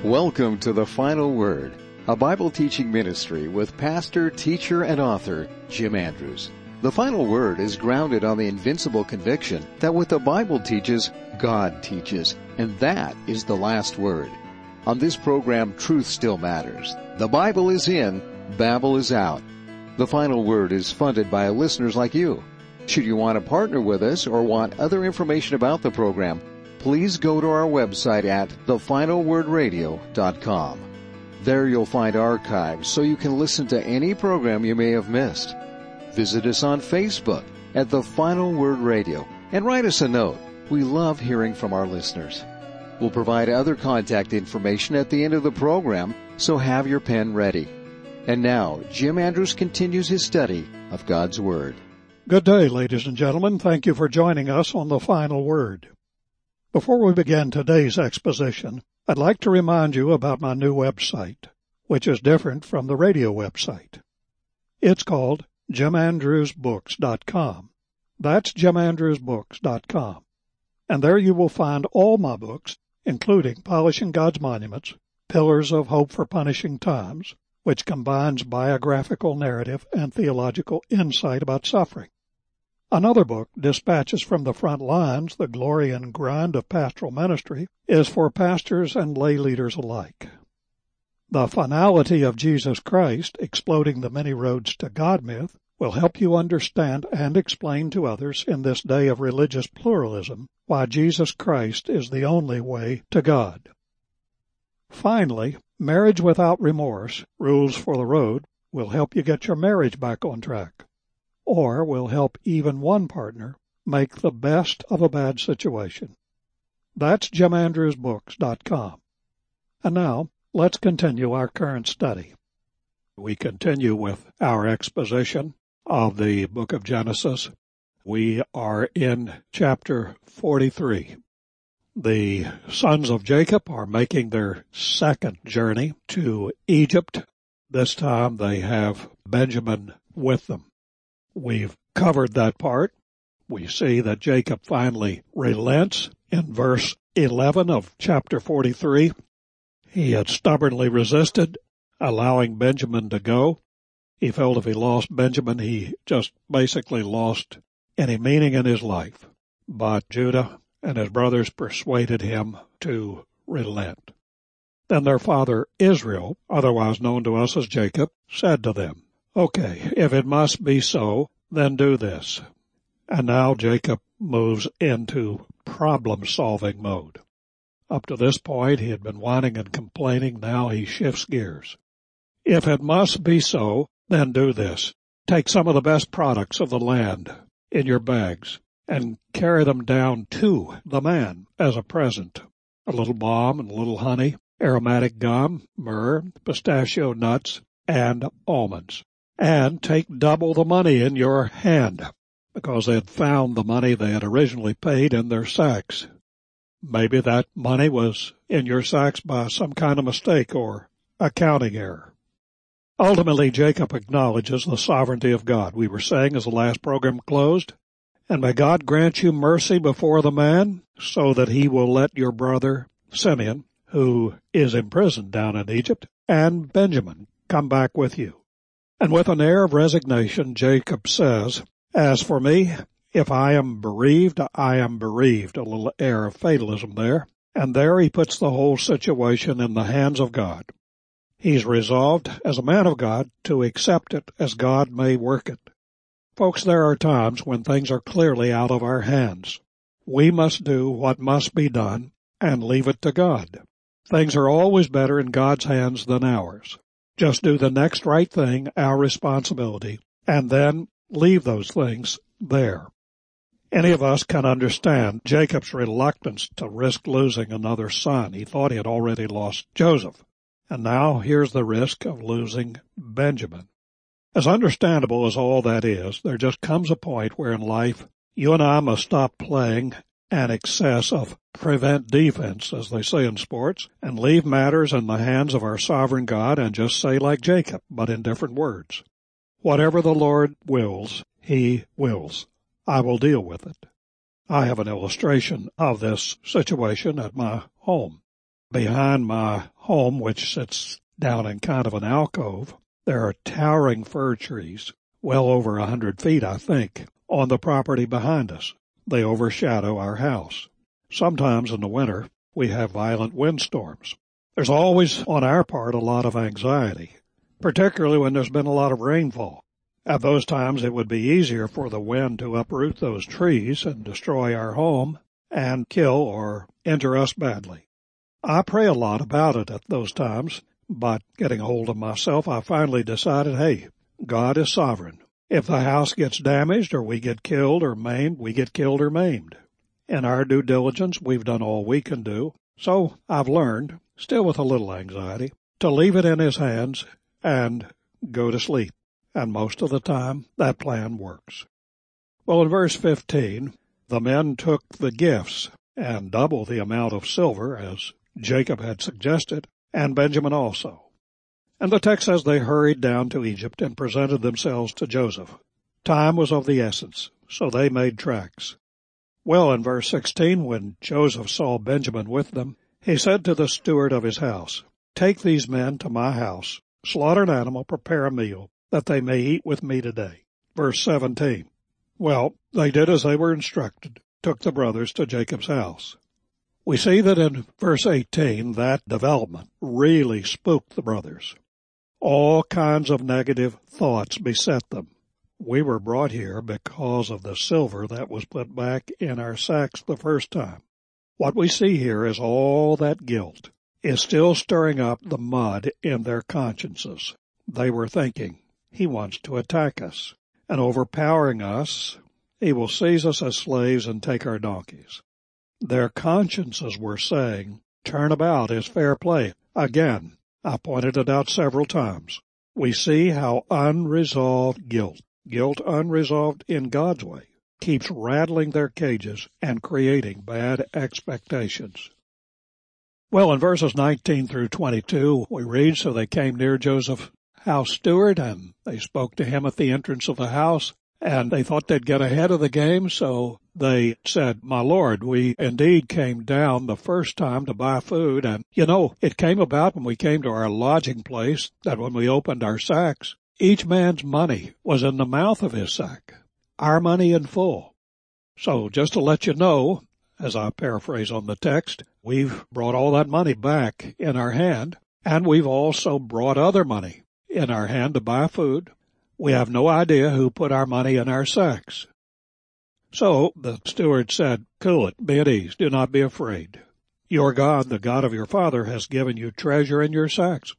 Welcome to The Final Word, a Bible teaching ministry with pastor, teacher, and author Jim Andrews. The Final Word is grounded on the invincible conviction that what the Bible teaches, God teaches, and that is the last word. On this program, truth still matters. The Bible is in, Babel is out. The Final Word is funded by listeners like you. Should you want to partner with us or want other information about the program, please go to our website at thefinalwordradio.com. There you'll find archives so you can listen to any program you may have missed. Visit us on Facebook at The Final Word Radio and write us a note. We love hearing from our listeners. We'll provide other contact information at the end of the program, so have your pen ready. And now, Jim Andrews continues his study of God's Word. Good day, ladies and gentlemen. Thank you for joining us on The Final Word. Before we begin today's exposition, I'd like to remind you about my new website, which is different from the radio website. It's called JimAndrewsBooks.com. That's JimAndrewsBooks.com. And there you will find all my books, including Polishing God's Monuments, Pillars of Hope for Punishing Times, which combines biographical narrative and theological insight about suffering. Another book, Dispatches from the Front Lines, The Glory and Grind of Pastoral Ministry, is for pastors and lay leaders alike. The Finality of Jesus Christ, Exploding the Many Roads to God myth, will help you understand and explain to others in this day of religious pluralism why Jesus Christ is the only way to God. Finally, Marriage Without Remorse, Rules for the Road, will help you get your marriage back on track, or will help even one partner make the best of a bad situation. That's JimAndrewsBooks.com. And now, let's continue our current study. We continue with our exposition of the book of Genesis. We are in chapter 43. The sons of Jacob are making their second journey to Egypt. This time they have Benjamin with them. We've covered that part. We see that Jacob finally relents in verse 11 of chapter 43. He had stubbornly resisted allowing Benjamin to go. He felt if he lost Benjamin, he just basically lost any meaning in his life. But Judah and his brothers persuaded him to relent. Then their father Israel, otherwise known to us as Jacob, said to them, "Okay, if it must be so, then do this." And now Jacob moves into problem-solving mode. Up to this point, he had been whining and complaining. Now he shifts gears. If it must be so, then do this. Take some of the best products of the land in your bags and carry them down to the man as a present. A little balm and a little honey, aromatic gum, myrrh, pistachio nuts, and almonds. And take double the money in your hand, because they had found the money they had originally paid in their sacks. Maybe that money was in your sacks by some kind of mistake or accounting error. Ultimately, Jacob acknowledges the sovereignty of God. We were saying as the last program closed, "And may God grant you mercy before the man, so that he will let your brother Simeon, who is imprisoned down in Egypt, and Benjamin come back with you." And with an air of resignation, Jacob says, "As for me, if I am bereaved, I am bereaved." A little air of fatalism there. And there he puts the whole situation in the hands of God. He's resolved, as a man of God, to accept it as God may work it. Folks, there are times when things are clearly out of our hands. We must do what must be done and leave it to God. Things are always better in God's hands than ours. Just do the next right thing, our responsibility, and then leave those things there. Any of us can understand Jacob's reluctance to risk losing another son. He thought he had already lost Joseph, and now here's the risk of losing Benjamin. As understandable as all that is, there just comes a point where in life you and I must stop playing an excess of prevent defense, as they say in sports, and leave matters in the hands of our sovereign God and just say like Jacob, but in different words. Whatever the Lord wills, He wills. I will deal with it. I have an illustration of this situation at my home. Behind my home, which sits down in kind of an alcove, there are towering fir trees, well over 100 feet, I think, on the property behind us. They overshadow our house. Sometimes in the winter, we have violent windstorms. There's always, on our part, a lot of anxiety, particularly when there's been a lot of rainfall. At those times, it would be easier for the wind to uproot those trees and destroy our home and kill or injure us badly. I pray a lot about it at those times, but getting a hold of myself, I finally decided, hey, God is sovereign. If the house gets damaged or we get killed or maimed, we get killed or maimed. In our due diligence, we've done all we can do. So I've learned, still with a little anxiety, to leave it in His hands and go to sleep. And most of the time, that plan works. Well, in verse 15, the men took the gifts and double the amount of silver, as Jacob had suggested, and Benjamin also. And the text says they hurried down to Egypt and presented themselves to Joseph. Time was of the essence, so they made tracks. Well, in verse 16, when Joseph saw Benjamin with them, he said to the steward of his house, "Take these men to my house, slaughter an animal, prepare a meal, that they may eat with me today." Verse 17. Well, they did as they were instructed, took the brothers to Jacob's house. We see that in verse 18, that development really spooked the brothers. All kinds of negative thoughts beset them. We were brought here because of the silver that was put back in our sacks the first time. What we see here is all that guilt is still stirring up the mud in their consciences. They were thinking, he wants to attack us, and overpowering us, he will seize us as slaves and take our donkeys. Their consciences were saying, turn about is fair play. Again, I pointed it out several times. We see how unresolved guilt unresolved in God's way, keeps rattling their cages and creating bad expectations. Well, in verses 19 through 22, we read, so they came near Joseph's house steward, and they spoke to him at the entrance of the house, and they thought they'd get ahead of the game, so they said, "My lord, we indeed came down the first time to buy food, and, it came about when we came to our lodging place that when we opened our sacks, each man's money was in the mouth of his sack, our money in full. So just to let you know, as I paraphrase on the text, we've brought all that money back in our hand, and we've also brought other money in our hand to buy food. We have no idea who put our money in our sacks." So the steward said, "Cool it, be at ease, do not be afraid. Your God, the God of your father, has given you treasure in your sacks.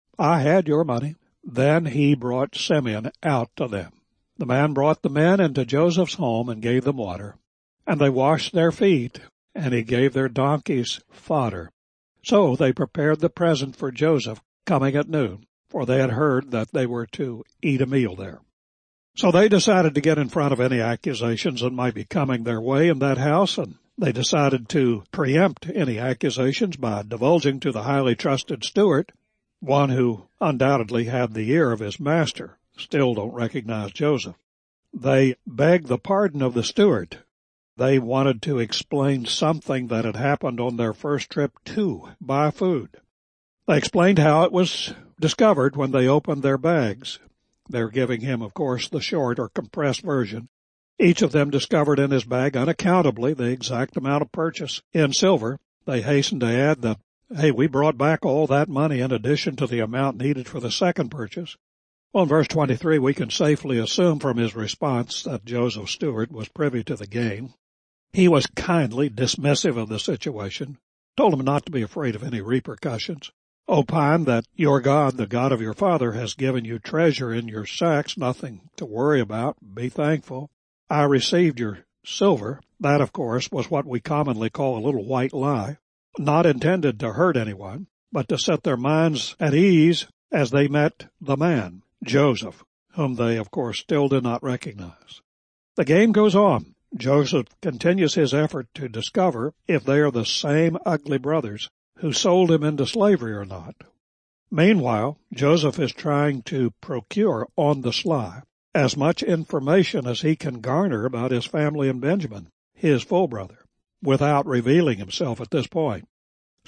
I had your money." Then he brought Simeon out to them. The man brought the men into Joseph's home and gave them water, and they washed their feet, and he gave their donkeys fodder. So they prepared the present for Joseph coming at noon, for they had heard that they were to eat a meal there. So they decided to get in front of any accusations that might be coming their way in that house, and they decided to preempt any accusations by divulging to the highly trusted steward, one who undoubtedly had the ear of his master, still don't recognize Joseph. They begged the pardon of the steward. They wanted to explain something that had happened on their first trip to buy food. They explained how it was discovered when they opened their bags. They're giving him, of course, the short or compressed version. Each of them discovered in his bag unaccountably the exact amount of purchase in silver. They hastened to add that, hey, we brought back all that money in addition to the amount needed for the second purchase. Well, in verse 23, we can safely assume from his response that Joseph's steward was privy to the game. He was kindly dismissive of the situation, told him not to be afraid of any repercussions, opined that your God, the God of your father, has given you treasure in your sacks, nothing to worry about, be thankful. I received your silver. That, of course, was what we commonly call a little white lie, not intended to hurt anyone, but to set their minds at ease as they met the man, Joseph, whom they, of course, still did not recognize. The game goes on. Joseph continues his effort to discover if they are the same ugly brothers who sold him into slavery or not. Meanwhile, Joseph is trying to procure on the sly as much information as he can garner about his family and Benjamin, his full brother, without revealing himself at this point.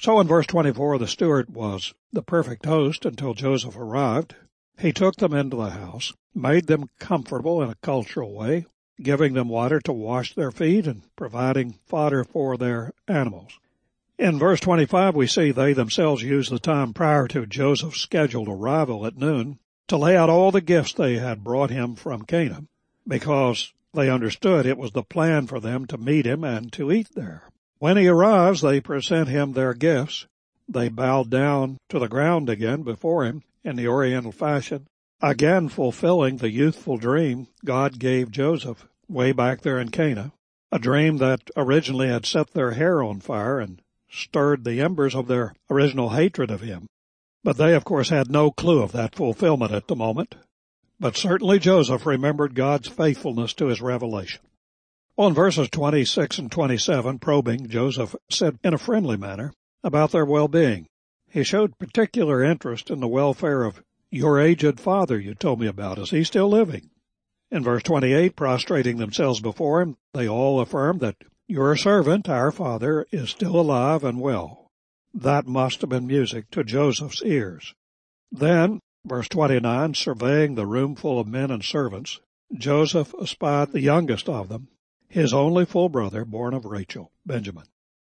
So in verse 24, the steward was the perfect host until Joseph arrived. He took them into the house, made them comfortable in a cultural way, giving them water to wash their feet and providing fodder for their animals. In verse 25, we see they themselves used the time prior to Joseph's scheduled arrival at noon to lay out all the gifts they had brought him from Canaan, because they understood it was the plan for them to meet him and to eat there. When he arrives, they present him their gifts. They bow down to the ground again before him in the Oriental fashion, again fulfilling the youthful dream God gave Joseph way back there in Canaan, a dream that originally had set their hair on fire and stirred the embers of their original hatred of him. But they, of course, had no clue of that fulfillment at the moment. But certainly Joseph remembered God's faithfulness to his revelation. On verses 26 and 27, probing, Joseph said in a friendly manner about their well-being. He showed particular interest in the welfare of your aged father you told me about. Is he still living? In verse 28, prostrating themselves before him, they all affirmed that your servant, our father, is still alive and well. That must have been music to Joseph's ears. Then, verse 29, surveying the room full of men and servants, Joseph espied the youngest of them, his only full brother, born of Rachel, Benjamin.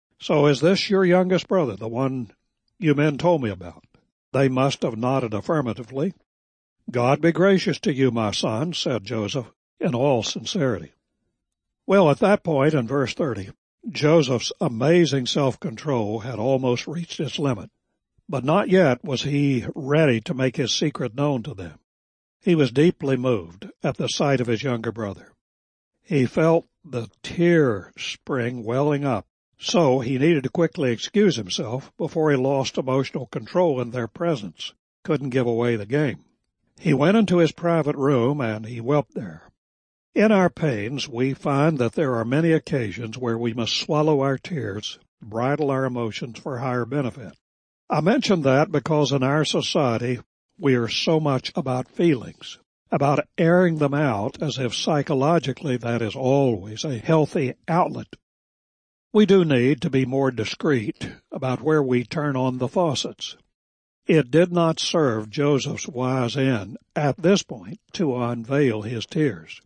So is this your youngest brother, the one you men told me about? They must have nodded affirmatively. God be gracious to you, my son, said Joseph, in all sincerity. Well, at that point, in verse 30, Joseph's amazing self-control had almost reached its limit, but not yet was he ready to make his secret known to them. He was deeply moved at the sight of his younger brother. He felt the tear spring welling up, so he needed to quickly excuse himself before he lost emotional control in their presence, couldn't give away the game. He went into his private room and he wept there. In our pains, we find that there are many occasions where we must swallow our tears, bridle our emotions for higher benefit. I mention that because in our society, we are so much about feelings, about airing them out as if psychologically that is always a healthy outlet. We do need to be more discreet about where we turn on the faucets. It did not serve Joseph's wise end at this point to unveil his tears.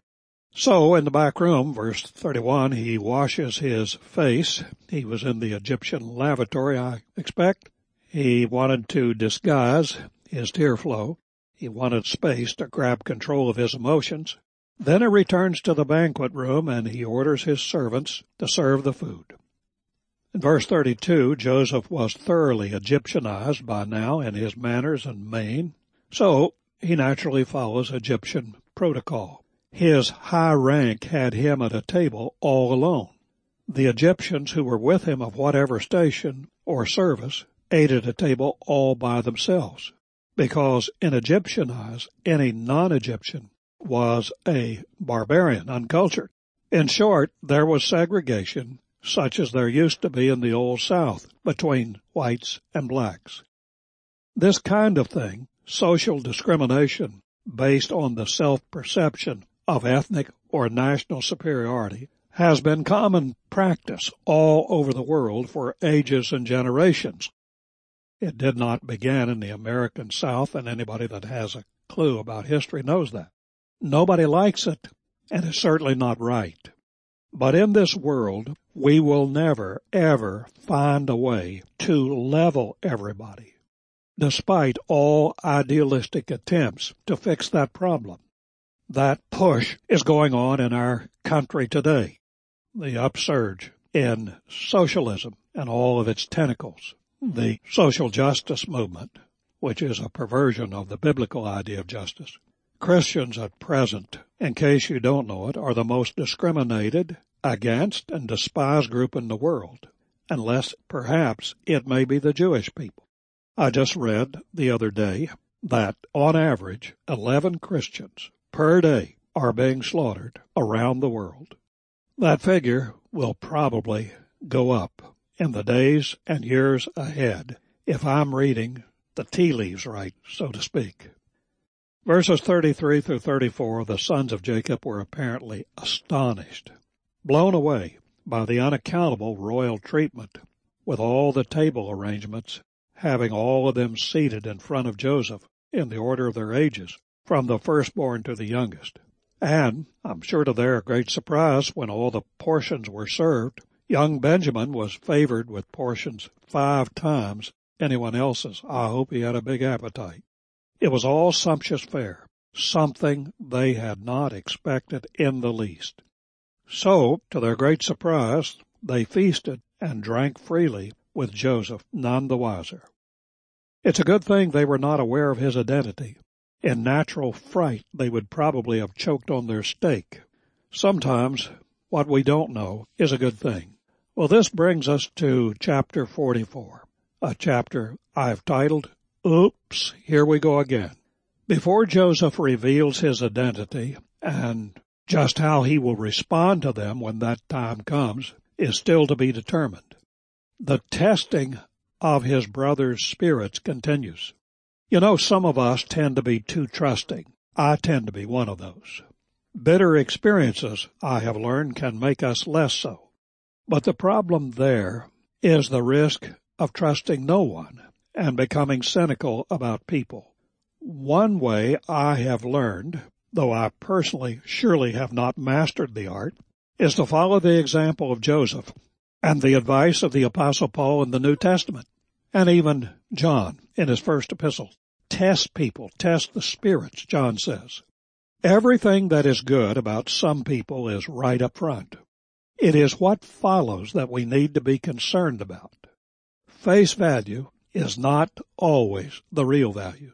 So in the back room, verse 31, he washes his face. He was in the Egyptian lavatory, I expect. He wanted to disguise his tear flow. He wanted space to grab control of his emotions. Then he returns to the banquet room and he orders his servants to serve the food. In verse 32, Joseph was thoroughly Egyptianized by now in his manners and mien, so he naturally follows Egyptian protocol. His high rank had him at a table all alone. The Egyptians who were with him of whatever station or service ate at a table all by themselves, because in Egyptian eyes, any non-Egyptian was a barbarian, uncultured. In short, there was segregation, such as there used to be in the Old South, between whites and blacks. This kind of thing, social discrimination based on the self-perception of ethnic or national superiority, has been common practice all over the world for ages and generations. It did not begin in the American South, and anybody that has a clue about history knows that. Nobody likes it, and it's certainly not right. But in this world, we will never, ever find a way to level everybody, despite all idealistic attempts to fix that problem. That push is going on in our country today, the upsurge in socialism and all of its tentacles, the social justice movement, which is a perversion of the biblical idea of justice. Christians at present, in case you don't know it, are the most discriminated against and despised group in the world, unless perhaps it may be the Jewish people. I just read the other day that on average 11 Christians per day are being slaughtered around the world. That figure will probably go up in the days and years ahead if I'm reading the tea leaves right, so to speak. Verses 33 through 34, the sons of Jacob were apparently astonished, blown away by the unaccountable royal treatment with all the table arrangements, having all of them seated in front of Joseph in the order of their ages, from the firstborn to the youngest. And, I'm sure to their great surprise, when all the portions were served, young Benjamin was favored with portions 5 times anyone else's. I hope he had a big appetite. It was all sumptuous fare, something they had not expected in the least. So, to their great surprise, they feasted and drank freely with Joseph, none the wiser. It's a good thing they were not aware of his identity. In natural fright, they would probably have choked on their steak. Sometimes what we don't know is a good thing. Well, this brings us to chapter 44, a chapter I've titled, Oops, Here We Go Again. Before Joseph reveals his identity and just how he will respond to them when that time comes is still to be determined. The testing of his brothers' spirits continues. You know, some of us tend to be too trusting. I tend to be one of those. Bitter experiences, I have learned, can make us less so. But the problem there is the risk of trusting no one and becoming cynical about people. One way I have learned, though I personally surely have not mastered the art, is to follow the example of Joseph and the advice of the Apostle Paul in the New Testament, and even John in his first epistle. Test people, test the spirits, John says. Everything that is good about some people is right up front. It is what follows that we need to be concerned about. Face value is not always the real value.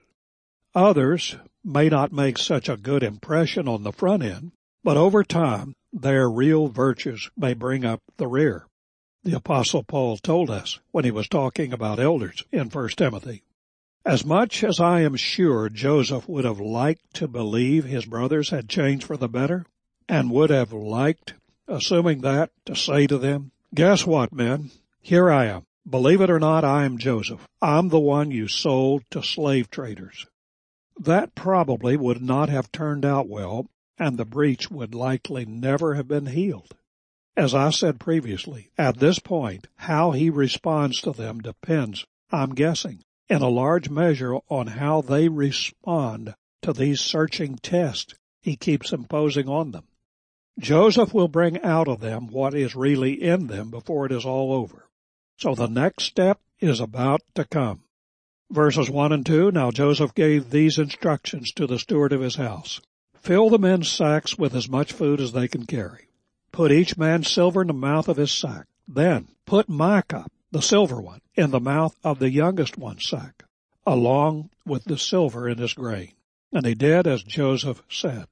Others may not make such a good impression on the front end, but over time, their real virtues may bring up the rear. The Apostle Paul told us when he was talking about elders in 1 Timothy. As much as I am sure Joseph would have liked to believe his brothers had changed for the better, and would have liked, assuming that, to say to them, guess what, men? Here I am. Believe it or not, I am Joseph. I'm the one you sold to slave traders. That probably would not have turned out well, and the breach would likely never have been healed. As I said previously, at this point, how he responds to them depends, I'm guessing, in a large measure on how they respond to these searching tests he keeps imposing on them. Joseph will bring out of them what is really in them before it is all over. So the next step is about to come. Verses 1 and 2, Now Joseph gave these instructions to the steward of his house. Fill the men's sacks with as much food as they can carry. Put each man's silver in the mouth of his sack. Then put my cup, the silver one, in the mouth of the youngest one's sack, along with the silver in his grain. And he did as Joseph said.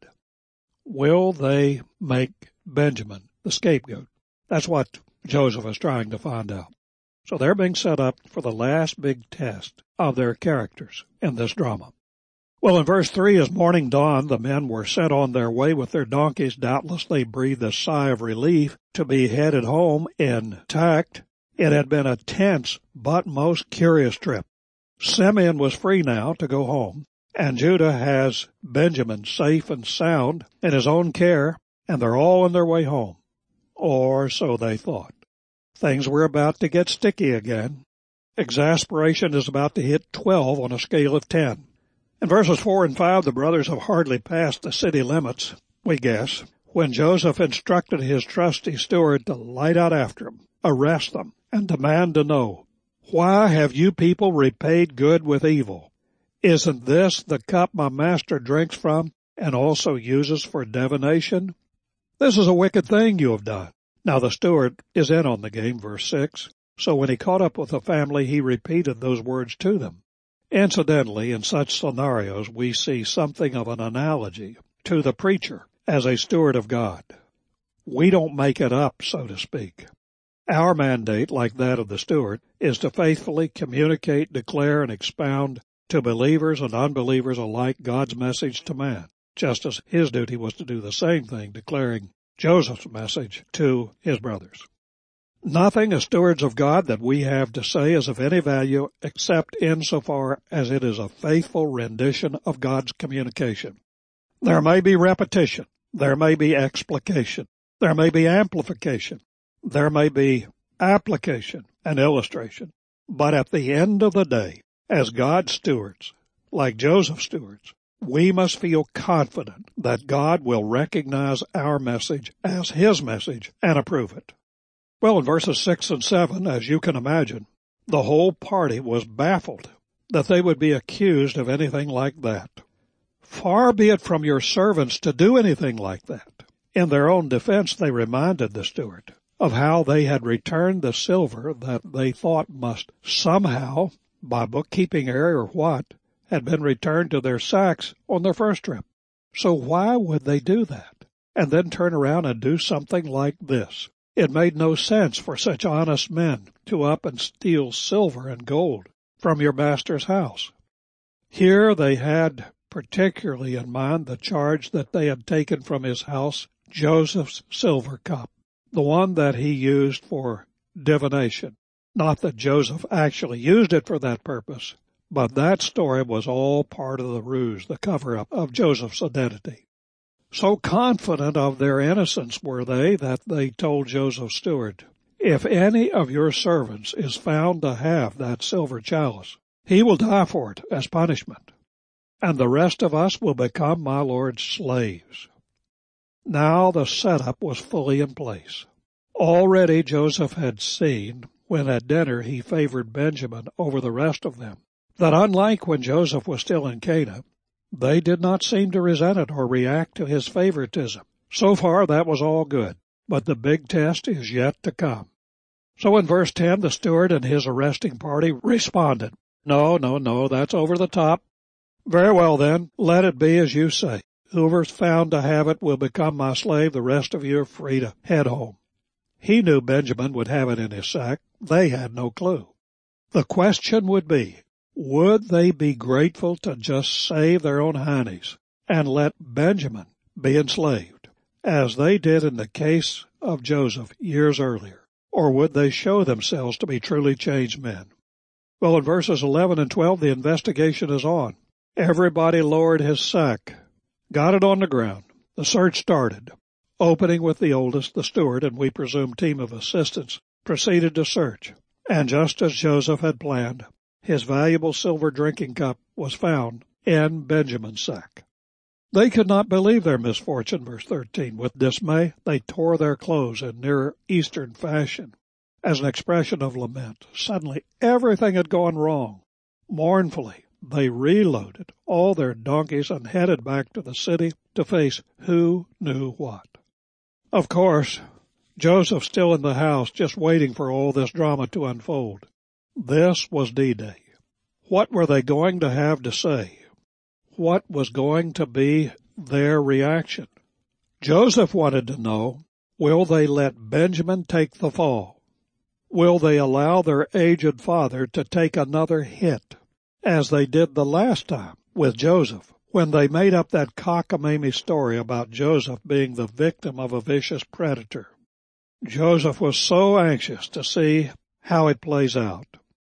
Will they make Benjamin the scapegoat? That's what Joseph is trying to find out. So they're being set up for the last big test of their characters in this drama. Well, in verse 3, as morning dawned, the men were sent on their way with their donkeys. Doubtless they breathed a sigh of relief to be headed home intact. It had been a tense but most curious trip. Simeon was free now to go home, and Judah has Benjamin safe and sound in his own care, and they're all on their way home. Or so they thought. Things were about to get sticky again. Exasperation is about to hit 12 on a scale of 10. In verses 4 and 5, the brothers have hardly passed the city limits, we guess, when Joseph instructed his trusty steward to light out after them, arrest them, and demand to know, why have you people repaid good with evil? Isn't this the cup my master drinks from and also uses for divination? This is a wicked thing you have done. Now the steward is in on the game, verse 6. So when he caught up with the family, he repeated those words to them. Incidentally, in such scenarios, we see something of an analogy to the preacher as a steward of God. We don't make it up, so to speak. Our mandate, like that of the steward, is to faithfully communicate, declare, and expound to believers and unbelievers alike God's message to man, just as his duty was to do the same thing, declaring Joseph's message to his brothers. Nothing as stewards of God that we have to say is of any value except insofar as it is a faithful rendition of God's communication. There may be repetition. There may be explication. There may be amplification. There may be application. an illustration. But at the end of the day, as God's stewards, like Joseph's stewards, we must feel confident that God will recognize our message as His message and approve it. Well, in verses 6 and 7, as you can imagine, the whole party was baffled that they would be accused of anything like that. Far be it from your servants to do anything like that. In their own defense, they reminded the steward of how they had returned the silver that they thought must somehow, by bookkeeping error or what, had been returned to their sacks on their first trip. So why would they do that and then turn around and do something like this? It made no sense for such honest men to up and steal silver and gold from your master's house. Here they had particularly in mind the charge that they had taken from his house Joseph's silver cup, the one that he used for divination. Not that Joseph actually used it for that purpose, but that story was all part of the ruse, the cover-up of Joseph's identity. So confident of their innocence were they that they told Joseph's steward, "If any of your servants is found to have that silver chalice, he will die for it as punishment, and the rest of us will become my lord's slaves." Now the setup was fully in place. Already Joseph had seen, when at dinner he favored Benjamin over the rest of them, that unlike when Joseph was still in Canaan, they did not seem to resent it or react to his favoritism. So far that was all good, but the big test is yet to come. So in verse 10, the steward and his arresting party responded, No, that's over the top. Very well then, let it be as you say. Whoever's found to have it will become my slave. The rest of you are free to head home. He knew Benjamin would have it in his sack. They had no clue. The question would be, would they be grateful to just save their own hiney's and let Benjamin be enslaved, as they did in the case of Joseph years earlier? Or would they show themselves to be truly changed men? Well, in verses 11 and 12, the investigation is on. Everybody lowered his sack, got it on the ground. The search started. Opening with the oldest, the steward, and we presume team of assistants, proceeded to search. And just as Joseph had planned, his valuable silver drinking cup was found in Benjamin's sack. They could not believe their misfortune, verse 13. With dismay, they tore their clothes in Near Eastern fashion as an expression of lament. Suddenly, everything had gone wrong. Mournfully, they reloaded all their donkeys and headed back to the city to face who knew what. Of course, Joseph still in the house, just waiting for all this drama to unfold. This was D-Day. What were they going to have to say? What was going to be their reaction? Joseph wanted to know, will they let Benjamin take the fall? Will they allow their aged father to take another hit, as they did the last time with Joseph, when they made up that cockamamie story about Joseph being the victim of a vicious predator? Joseph was so anxious to see how it plays out.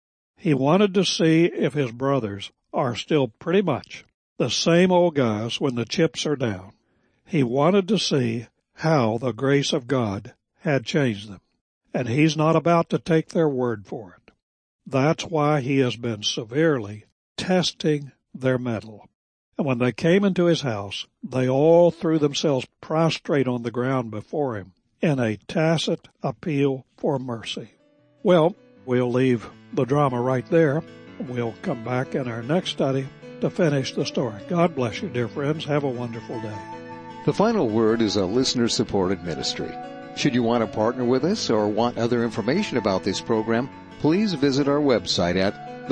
He wanted to see if his brothers are still pretty much the same old guys when the chips are down. He wanted to see how the grace of God had changed them, and he's not about to take their word for it. That's why he has been severely testing their mettle. And when they came into his house, they all threw themselves prostrate on the ground before him in a tacit appeal for mercy. Well, we'll leave the drama right there. We'll come back in our next study to finish the story. God bless you, dear friends. Have a wonderful day. The Final Word is a listener-supported ministry. Should you want to partner with us or want other information about this program, please visit our website at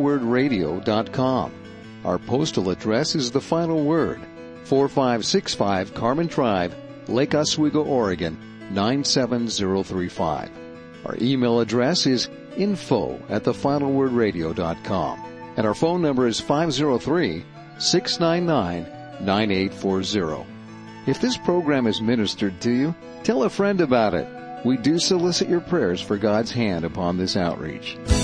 thefinalwordradio.com. Our postal address is The Final Word, 4565 Carmen Drive, Lake Oswego, Oregon, 97035. Our email address is info@thefinalwordradio.com. And our phone number is 503-699-9840. If this program is ministered to you, tell a friend about it. We do solicit your prayers for God's hand upon this outreach.